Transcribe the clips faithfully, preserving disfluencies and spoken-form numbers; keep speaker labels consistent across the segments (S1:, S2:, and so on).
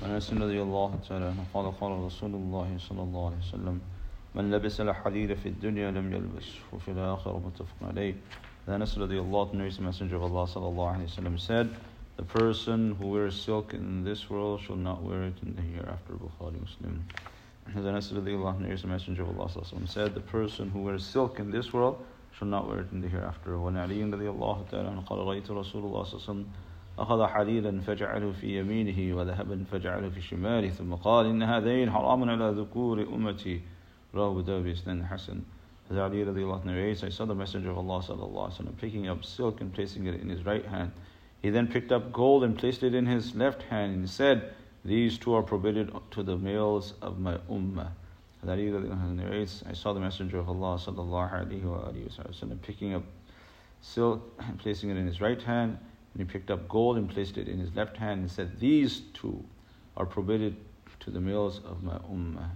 S1: أنس رضي الله تعالى عنه قال قال رسول الله صلى الله عليه وسلم من لبس الحديد في الدنيا لم يلبسه في الآخرة متفق عليه. Anas radiallahu anhu, the Messenger of Allah sallallahu alayhi wa sallam said, the person who wears silk in this world shall not wear it in the hereafter. Bukhari Muslim. Anas radiallahu anhu, the Messenger of Allah sallallahu alayhi wa sallam said, the person who wears silk in this world shall not wear it in the hereafter. وعن علي رضي الله تعالى عنه قال رأيت رسول الله صلى الله عليه وسلم أخذ حديدا فجعله في يمينه وذهبا فجعله في شماله ثم قال إن هذين حرام على ذكور أمتي رواه داود بإسناد حسن. As Ali radiallahu anhu narrates, I saw the Messenger of Allah sallallahu alaihi wasallam picking up silk and placing it in his right hand. He then picked up gold and placed it in his left hand and said, these two are prohibited to the males of my ummah. As Ali radiallahu anhu narrates, I saw the Messenger of Allah sallallahu alaihi wasallam picking up silk and placing it in his right hand, and he picked up gold and placed it in his left hand and said, these two are prohibited to the males of my ummah.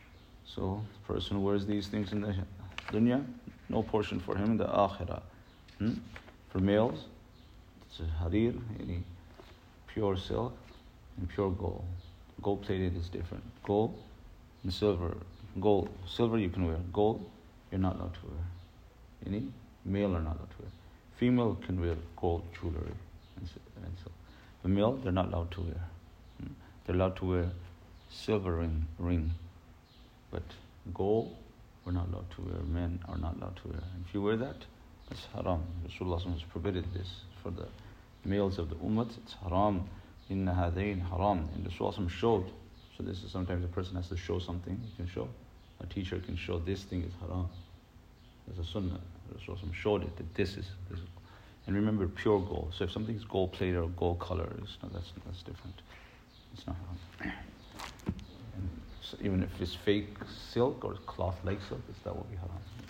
S1: So, the person who wears these things in the dunya, no portion for him in the akhirah. Hmm? For males, it's a harir, any pure silk, and pure gold. Gold plated is different. Gold and silver. Gold, silver you can wear. Gold, you're not allowed to wear. Any male are not allowed to wear. Female can wear gold jewelry and so. The male, they're not allowed to wear. Hmm? They're allowed to wear silver ring, ring. But gold, we're not allowed to wear. Men are not allowed to wear. If you wear that, it's haram. Rasulullah has prohibited this for the males of the ummah. It's haram. Inna hadain haram. And Rasulullah showed. So this is sometimes a person has to show something. He can show. A teacher can show this thing is haram. There's a sunnah. Rasulullah showed it that this is, this is. And remember, pure gold. So if something is gold plated or gold color, it's not, that's that's different. It's not haram. So even if it's fake silk or cloth like silk, that will be haram.